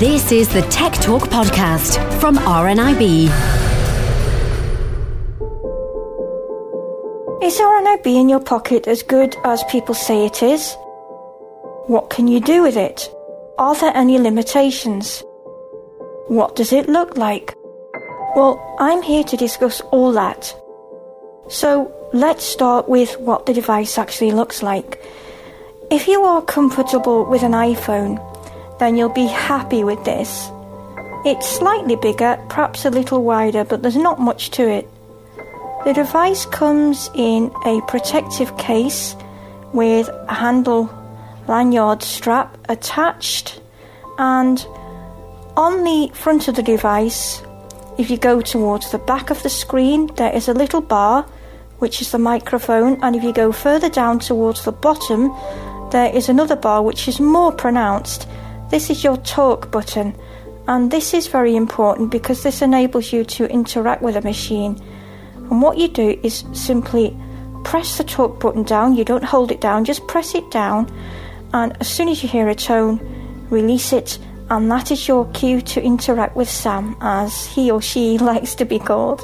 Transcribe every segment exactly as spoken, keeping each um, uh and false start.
This is the Tech Talk podcast from R N I B. Is R N I B in your pocket as good as people say it is? What can you do with it? Are there any limitations? What does it look like? Well, I'm here to discuss all that. So let's start with what the device actually looks like. If you are comfortable with an iPhone, then you'll be happy with this. It's slightly bigger, perhaps a little wider, but there's not much to it. The device comes in a protective case with a handle lanyard strap attached, and on the front of the device, if you go towards the back of the screen, there is a little bar, which is the microphone, and if you go further down towards the bottom, there is another bar which is more pronounced. This is your talk button, and this is very important because this enables you to interact with a machine. And what you do is simply press the talk button down. You don't hold it down, just press it down, and as soon as you hear a tone, release it, and that is your cue to interact with Sam, as he or she likes to be called.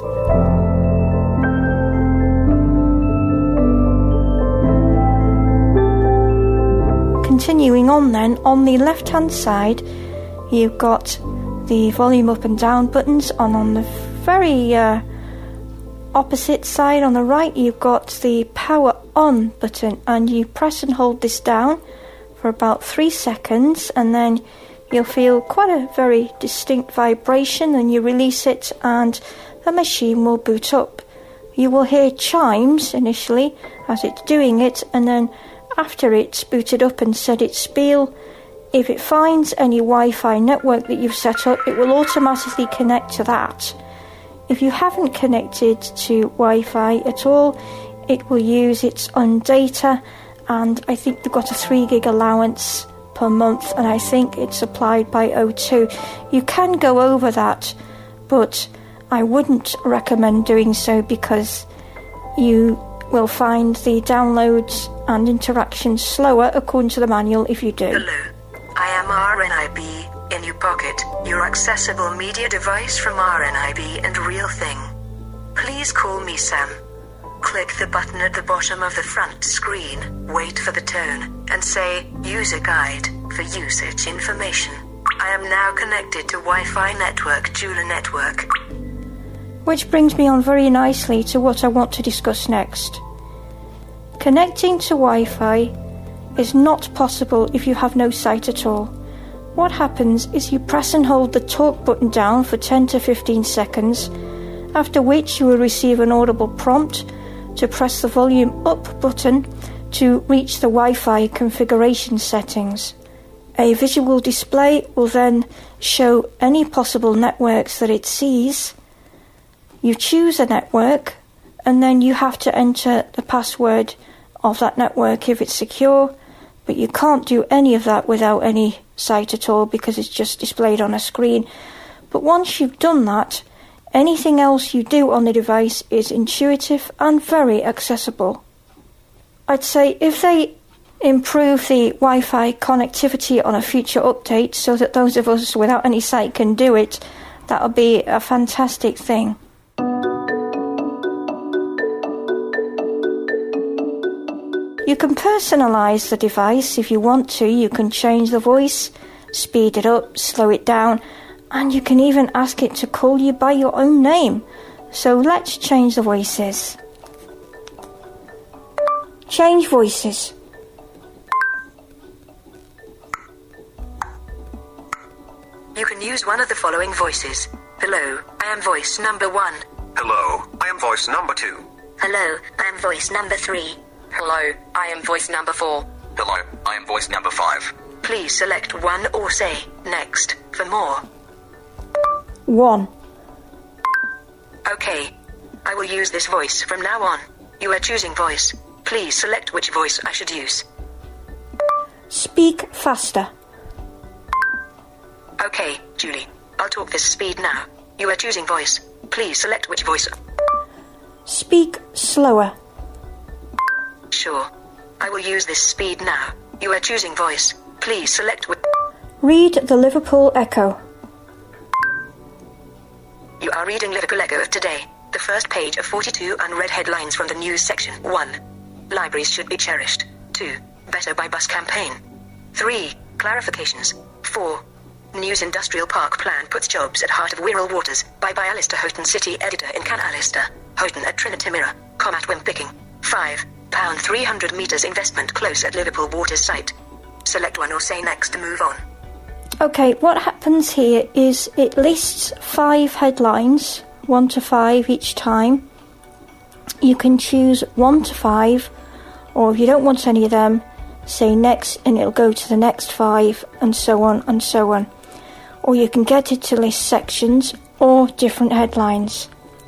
Continuing on then, on the left hand side you've got the volume up and down buttons, and on the very uh, opposite side on the right you've got the power on button, and you press and hold this down for about three seconds and then you'll feel quite a very distinct vibration, and you release it and the machine will boot up. You will hear chimes initially as it's doing it, and then after it's booted up and set its spiel, if it finds any Wi-Fi network that you've set up, it will automatically connect to that. If you haven't connected to Wi-Fi at all, it will use its own data, and I think they've got a three gig allowance per month, and I think it's supplied by O two. You can go over that, but I wouldn't recommend doing so because you will find the downloads and interactions slower according to the manual if you do. Hello, I am R N I B in your pocket, your accessible media device from R N I B and Real Thing. Please call me Sam. Click the button at the bottom of the front screen, wait for the tone, and say, User Guide, for usage information. I am now connected to Wi-Fi network Jula Network. Which brings me on very nicely to what I want to discuss next. Connecting to Wi-Fi is not possible if you have no sight at all. What happens is you press and hold the talk button down for ten to fifteen seconds, after which you will receive an audible prompt to press the volume up button to reach the Wi-Fi configuration settings. A visual display will then show any possible networks that it sees. You choose a network, and then you have to enter the password of that network if it's secure, but you can't do any of that without any sight at all because it's just displayed on a screen. But once you've done that, anything else you do on the device is intuitive and very accessible. I'd say if they improve the Wi-Fi connectivity on a future update so that those of us without any sight can do it, that would be a fantastic thing. You can personalise the device if you want to. You can change the voice, speed it up, slow it down, and you can even ask it to call you by your own name. So let's change the voices. Change voices. You can use one of the following voices. Hello, I am voice number one. Hello, I am voice number two. Hello, I am voice number three. Hello, I am voice number four. Hello, I am voice number five. Please select one or say, next, for more. One. Okay. I will use this voice from now on. You are choosing voice. Please select which voice I should use. Speak faster. Okay, Julie. I'll talk this speed now. You are choosing voice. Please select which voice. Speak slower. Sure. I will use this speed now. You are choosing voice. Please select which... Read the Liverpool Echo. You are reading Liverpool Echo of today. The first page of forty-two unread headlines from the news section. one. Libraries should be cherished. two. Better by Bus campaign. three. Clarifications. four. News Industrial Park plan puts jobs at heart of Wirral Waters. By by Alistair Houghton, city editor in Can Alistair Houghton at Trinity Mirror. Combat when picking. five. Pound three hundred metres investment close at Liverpool Waters site. Select one or say next to move on. Okay, what happens here is it lists five headlines, one to five each time. You can choose one to five, or if you don't want any of them, say next and it'll go to the next five, and so on and so on. Or you can get it to list sections or different headlines.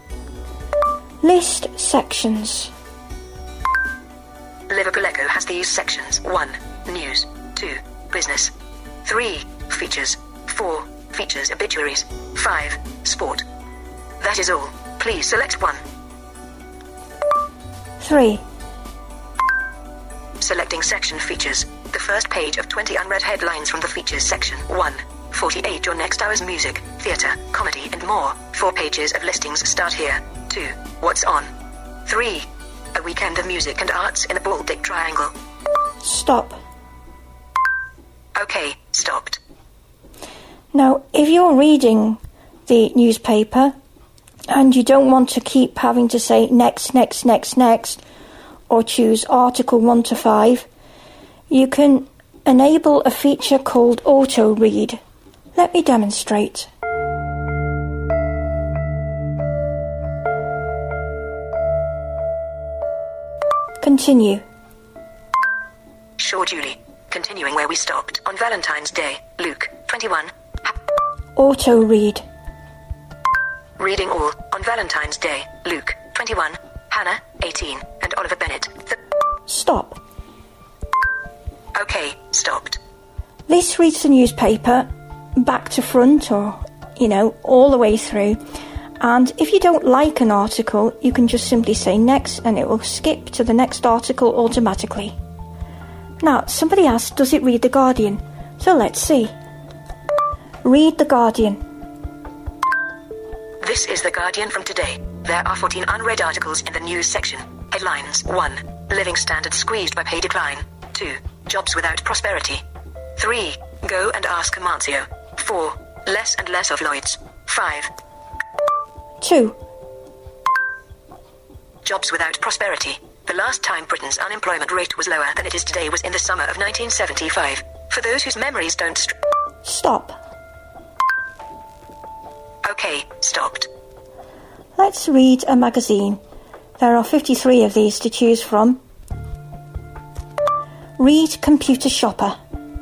List sections. Liverpool Echo has these sections. one. News. two. Business. three. Features. four. Features obituaries. five. Sport. That is all. Please select one. three. Selecting section features. The first page of twenty unread headlines from the features section. one. forty-eight Your next hour's music, theatre, comedy and more. Four pages of listings start here. two. What's on? three. A weekend of music and arts in the Baltic Triangle. Stop. Okay, stopped. Now, if you're reading the newspaper and you don't want to keep having to say next, next, next, next, or choose article one to five, you can enable a feature called Auto Read. Let me demonstrate. Continue. Sure, Julie. Continuing where we stopped. On Valentine's Day, Luke, twenty-one. Auto Read. Reading all. On Valentine's Day, Luke, twenty-one. Hannah, eighteen. And Oliver Bennett. Th- Stop. okay, stopped. This reads the newspaper back to front, or, you know, all the way through. And if you don't like an article, you can just simply say next and it will skip to the next article automatically. Now, somebody asked, does it read The Guardian? So let's see. Read The Guardian. This is The Guardian from today. There are fourteen unread articles in the news section. Headlines. one. Living standards squeezed by pay decline. two. Jobs without prosperity. three. Go and ask Amancio. four. Less and less of Lloyd's. five. two. Jobs without prosperity. The last time Britain's unemployment rate was lower than it is today was in the summer of nineteen seventy-five. For those whose memories don't... St- Stop. okay, stopped. Let's read a magazine. There are fifty-three of these to choose from. Read Computer Shopper.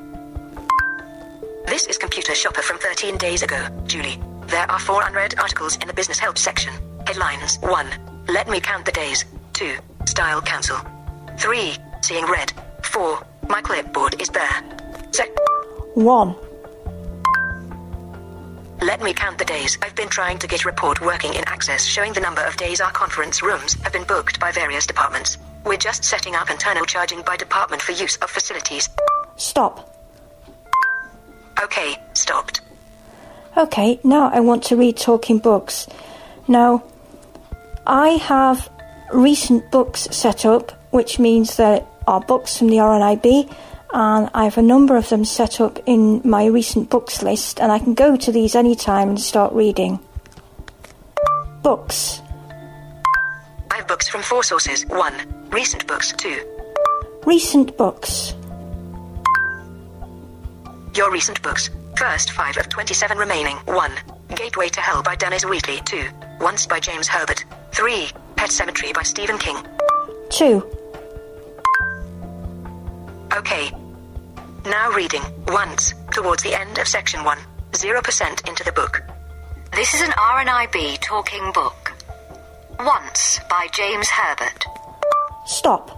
This is Computer Shopper from thirteen days ago, Julie. There are four unread articles in the business help section. Headlines. one. Let me count the days. two. Style Council. three. Seeing red. four. My clipboard is there. Se- one. Let me count the days. I've been trying to get a report working in Access showing the number of days our conference rooms have been booked by various departments. We're just setting up internal charging by department for use of facilities. Stop. Okay, stopped. Okay, now I want to read Talking Books. Now, I have recent books set up, which means there are books from the R N I B, and I have a number of them set up in my recent books list, and I can go to these anytime and start reading. Books. I have books from four sources. one. Recent books. two. Recent books. Your recent books. First five of twenty-seven remaining. one. Gateway to Hell by Dennis Wheatley. two. Once by James Herbert. three. Pet Sematary by Stephen King. two. Okay. Now reading. Once. Towards the end of section one. zero percent into the book. This is an R N I B talking book. Once by James Herbert. Stop.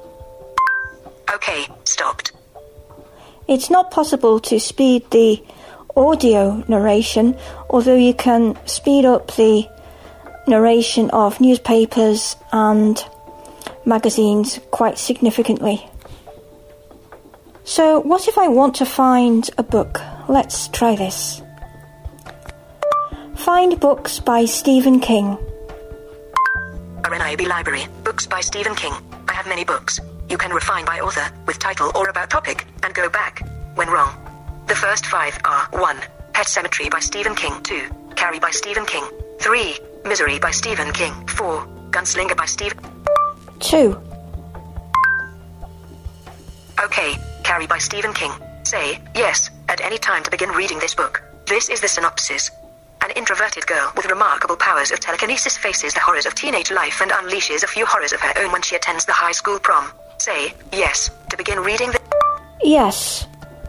Okay, stopped. It's not possible to speed the audio narration, although you can speed up the narration of newspapers and magazines quite significantly. So what if I want to find a book let's try this. Find books by Stephen King. R N I B Library, books by Stephen King. I have many books. You can refine by author, with title or about topic, and go back when wrong. The first five are one. Pet Sematary by Stephen King. two. Carrie by Stephen King. three. Misery by Stephen King. four. Gunslinger by Stephen... two. Okay, Carrie by Stephen King. Say yes at any time to begin reading this book. This is the synopsis. An introverted girl with remarkable powers of telekinesis faces the horrors of teenage life and unleashes a few horrors of her own when she attends the high school prom. Say yes to begin reading the... Yes.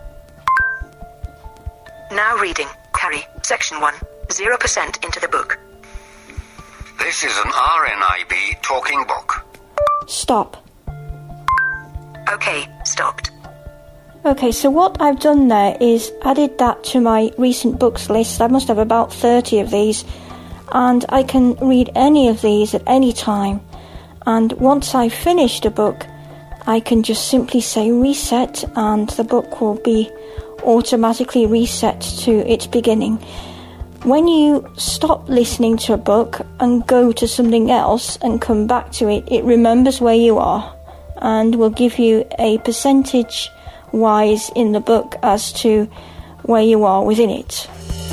Now reading, Carrie, Section one, zero percent into the book. This is an R N I B talking book. Stop. Okay, stopped. Okay, so what I've done there is added that to my recent books list. I must have about thirty of these, and I can read any of these at any time. And once I've finished a book, I can just simply say reset, and the book will be automatically reset to its beginning. When you stop listening to a book and go to something else and come back to it, it remembers where you are and will give you a percentage wise in the book as to where you are within it.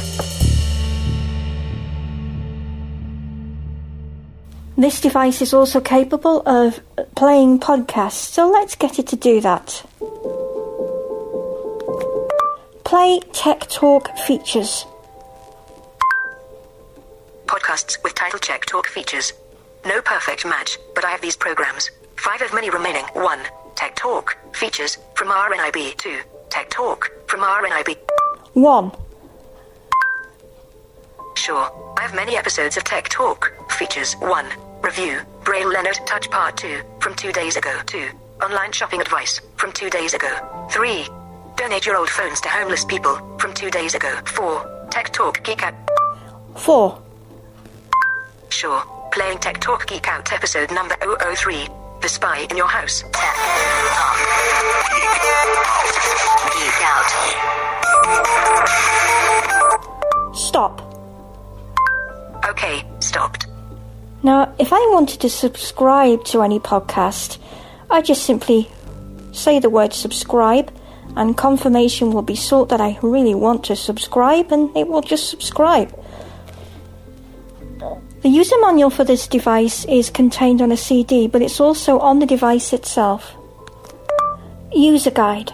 This device is also capable of playing podcasts, so let's get it to do that. Play Tech Talk features. Podcasts with title Check Talk features. No perfect match, but I have these programs. Five of many remaining. one. Tech Talk features from R N I B. two. Tech Talk from R N I B. one. Sure, I have many episodes of Tech Talk features. one. Review, Braille Leonard Touch Part two, from two days ago. two. Online shopping advice, from two days ago. three. Donate your old phones to homeless people, from two days ago. four. Tech Talk Geek Out. four. Sure, playing Tech Talk Geek Out episode number zero zero three. The Spy in Your House. Tech Talk. Geek Out. Stop. Okay, stopped. Now, if I wanted to subscribe to any podcast, I just simply say the word subscribe, and confirmation will be sought that I really want to subscribe, and it will just subscribe. The user manual for this device is contained on a C D, but it's also on the device itself. User guide.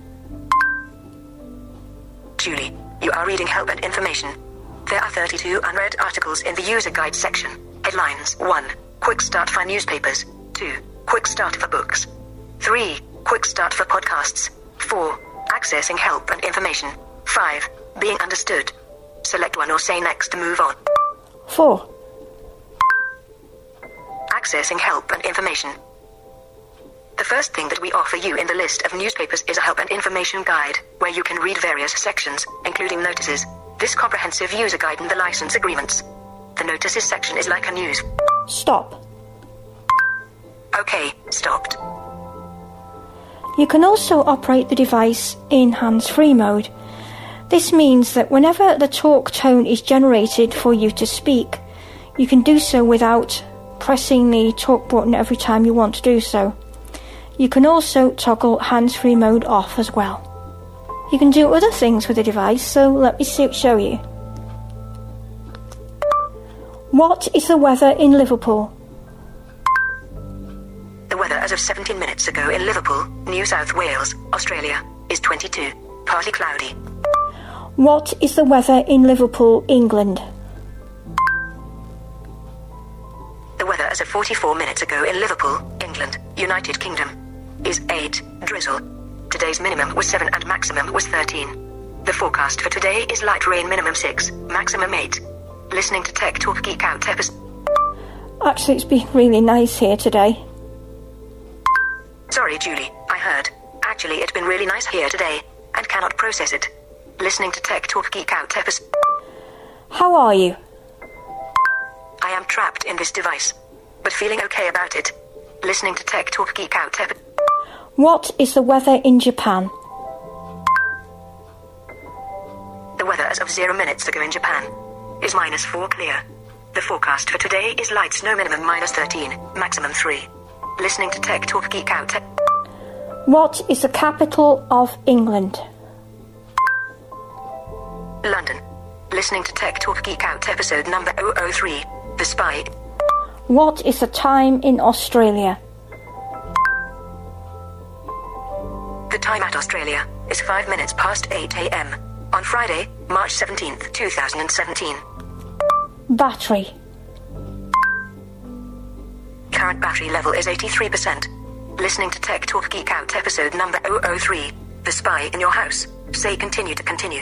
Julie, you are reading help and information. There are thirty-two unread articles in the user guide section. Headlines. one. Quick start for newspapers. two. Quick start for books. three. Quick start for podcasts. four. Accessing help and information. five. Being understood. Select one or say next to move on. four. Accessing help and information. The first thing that we offer you in the list of newspapers is a help and information guide, where you can read various sections, including notices. This comprehensive user guide and the license agreements. The notices section is like a news. Stop. Okay, stopped. You can also operate the device in hands-free mode. This means that whenever the talk tone is generated for you to speak, you can do so without pressing the talk button every time you want to do so. You can also toggle hands-free mode off as well. You can do other things with the device, so let me see, show you. What is the weather in Liverpool? The weather as of seventeen minutes ago in Liverpool, New South Wales, Australia, is twenty-two, partly cloudy. What is the weather in Liverpool, England? The weather as of forty-four minutes ago in Liverpool, England, United Kingdom, is eight, drizzle. Today's minimum was seven and maximum was thirteen. The forecast for today is light rain, minimum six, maximum eight. Listening to Tech Talk Geek Out episode. Actually, it's been really nice here today. Sorry, Julie, I heard. Actually, it's been really nice here today, and cannot process it. Listening to Tech Talk Geek Out episode. How are you? I am trapped in this device, but feeling okay about it. Listening to Tech Talk Geek Out episode. What is the weather in Japan? weather as of zero minutes ago in Japan is minus four clear. The forecast for today is light snow, minimum minus thirteen, maximum three. Listening to Tech Talk Geek Out. Te- What is the capital of England? London. Listening to Tech Talk Geek Out episode number zero zero three. The Spy. What is the time in Australia? The time at Australia is five minutes past eight a.m. on Friday, March seventeenth, two thousand seventeen. Battery. Current battery level is eighty-three percent. Listening to Tech Talk Geek Out episode number zero zero three. The Spy in Your House. Say continue to continue.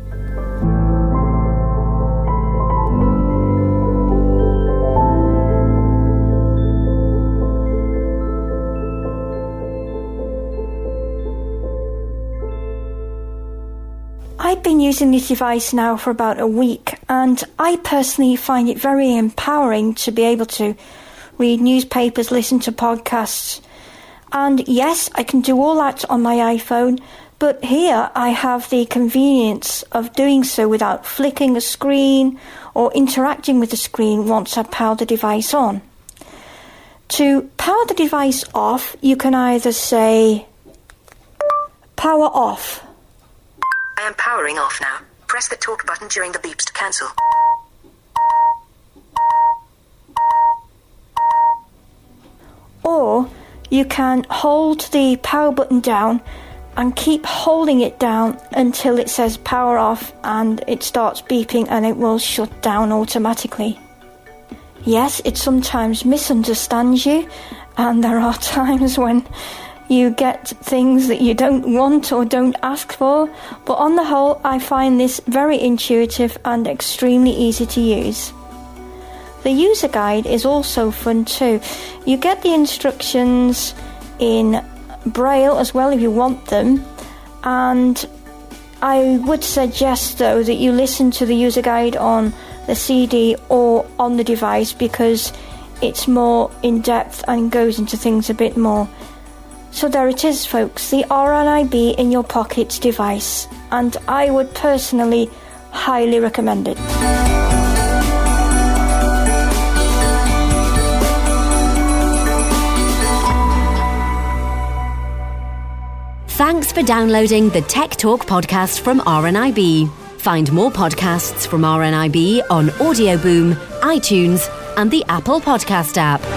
I've been using this device now for about a week, and I personally find it very empowering to be able to read newspapers, listen to podcasts, and yes, I can do all that on my iPhone, but here I have the convenience of doing so without flicking a screen or interacting with the screen once I power the device on. To power the device off, you can either say power off. I am powering off now. Press the talk button during the beeps to cancel. Or you can hold the power button down and keep holding it down until it says power off and it starts beeping and it will shut down automatically. Yes, it sometimes misunderstands you, and there are times when you get things that you don't want or don't ask for, but on the whole, I find this very intuitive and extremely easy to use. The user guide is also fun too. You get the instructions in Braille as well if you want them, and I would suggest though that you listen to the user guide on the C D or on the device because it's more in depth and goes into things a bit more. So there it is, folks, the R N I B in your pocket device, and I would personally highly recommend it. Thanks for downloading the Tech Talk podcast from R N I B. Find more podcasts from R N I B on Audio Boom, iTunes, and the Apple Podcast app.